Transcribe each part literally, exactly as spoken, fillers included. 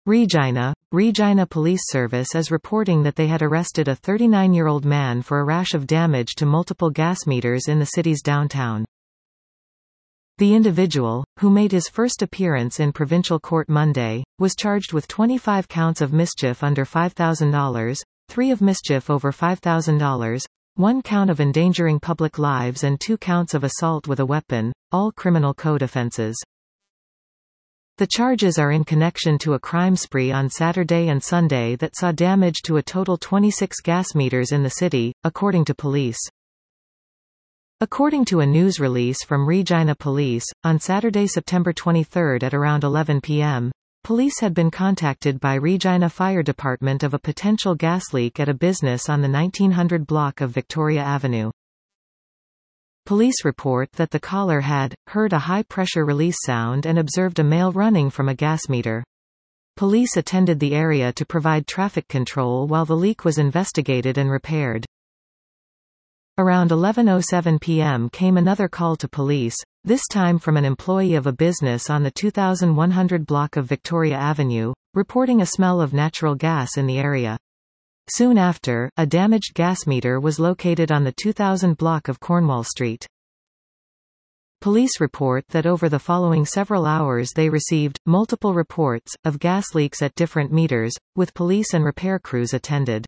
Regina, Regina Police Service is reporting that they had arrested a thirty-nine-year-old man for a rash of damage to multiple gas meters in the city's downtown. The individual, who made his first appearance in provincial court Monday, was charged with twenty-five counts of mischief under five thousand dollars, three of mischief over five thousand dollars, one count of endangering public lives and two counts of assault with a weapon, all criminal code offenses. The charges are in connection to a crime spree on Saturday and Sunday that saw damage to a total twenty-six gas meters in the city, according to police. According to a news release from Regina Police, on Saturday, September twenty-third at around eleven p m, police had been contacted by Regina Fire Department of a potential gas leak at a business on the nineteen hundred block of Victoria Avenue. Police report that the caller had heard a high-pressure release sound and observed a male running from a gas meter. Police attended the area to provide traffic control while the leak was investigated and repaired. Around eleven oh seven p m came another call to police, this time from an employee of a business on the two thousand one hundred block of Victoria Avenue, reporting a smell of natural gas in the area. Soon after, a damaged gas meter was located on the two thousand block of Cornwall Street. Police report that over the following several hours they received multiple reports of gas leaks at different meters, with police and repair crews attended.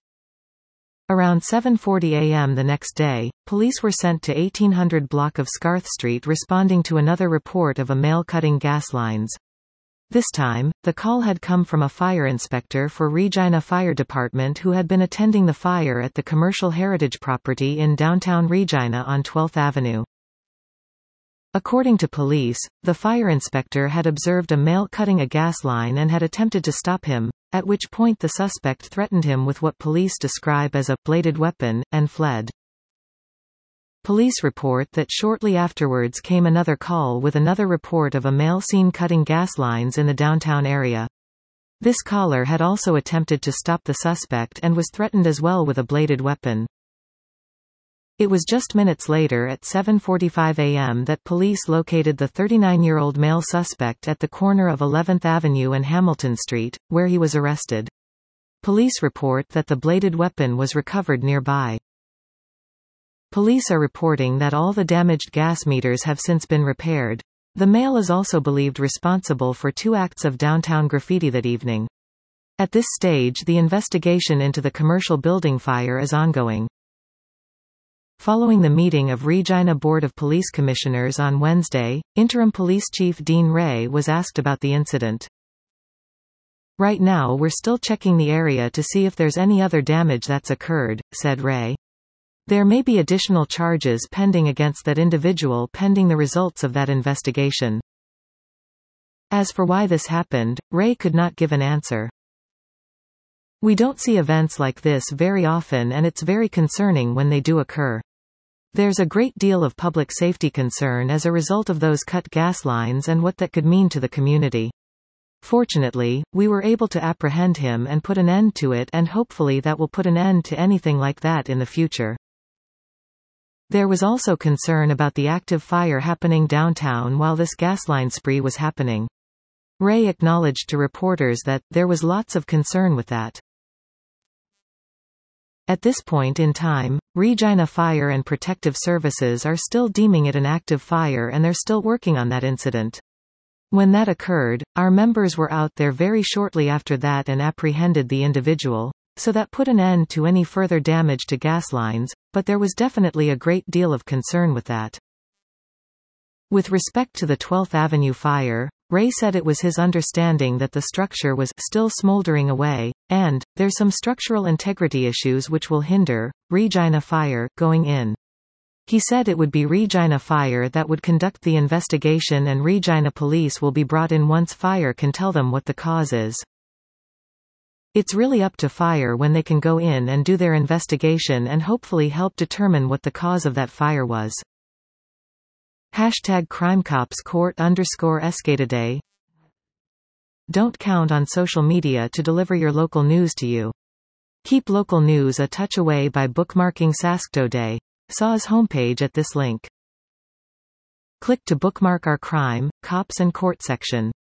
Around seven forty a m the next day, police were sent to eighteen hundred block of Scarth Street responding to another report of a male cutting gas lines. This time, the call had come from a fire inspector for Regina Fire Department who had been attending the fire at the commercial heritage property in downtown Regina on twelfth Avenue. According to police, the fire inspector had observed a male cutting a gas line and had attempted to stop him, at which point the suspect threatened him with what police describe as a bladed weapon, and fled. Police report that shortly afterwards came another call with another report of a male seen cutting gas lines in the downtown area. This caller had also attempted to stop the suspect and was threatened as well with a bladed weapon. It was just minutes later at seven forty-five a m that police located the thirty-nine-year-old male suspect at the corner of eleventh Avenue and Hamilton Street, where he was arrested. Police report that the bladed weapon was recovered nearby. Police are reporting that all the damaged gas meters have since been repaired. The male is also believed responsible for two acts of downtown graffiti that evening. At this stage, the investigation into the commercial building fire is ongoing. Following the meeting of Regina Board of Police Commissioners on Wednesday, Interim Police Chief Dean Ray was asked about the incident. "Right now we're still checking the area to see if there's any other damage that's occurred," said Ray. "There may be additional charges pending against that individual pending the results of that investigation." As for why this happened, Ray could not give an answer. "We don't see events like this very often and it's very concerning when they do occur. There's a great deal of public safety concern as a result of those cut gas lines and what that could mean to the community. Fortunately, we were able to apprehend him and put an end to it, and hopefully that will put an end to anything like that in the future." There was also concern about the active fire happening downtown while this gasline spree was happening. Ray acknowledged to reporters that there was lots of concern with that. At this point in time, Regina Fire and Protective Services are still deeming it an active fire and they're still working on that incident. When that occurred, our members were out there very shortly after that and apprehended the individual, so that put an end to any further damage to gas lines, but there was definitely a great deal of concern with that. With respect to the twelfth Avenue fire, Ray said it was his understanding that the structure was still smoldering away, and there's some structural integrity issues which will hinder Regina Fire going in. He said it would be Regina Fire that would conduct the investigation and Regina Police will be brought in once Fire can tell them what the cause is. It's really up to Fire when they can go in and do their investigation and hopefully help determine what the cause of that fire was. Hashtag CrimeCops Court underscore Escataday. Don't count on social media to deliver your local news to you. Keep local news a touch away by bookmarking Sasktoday. S A W's homepage at this link. Click to bookmark our Crime, Cops and Court section.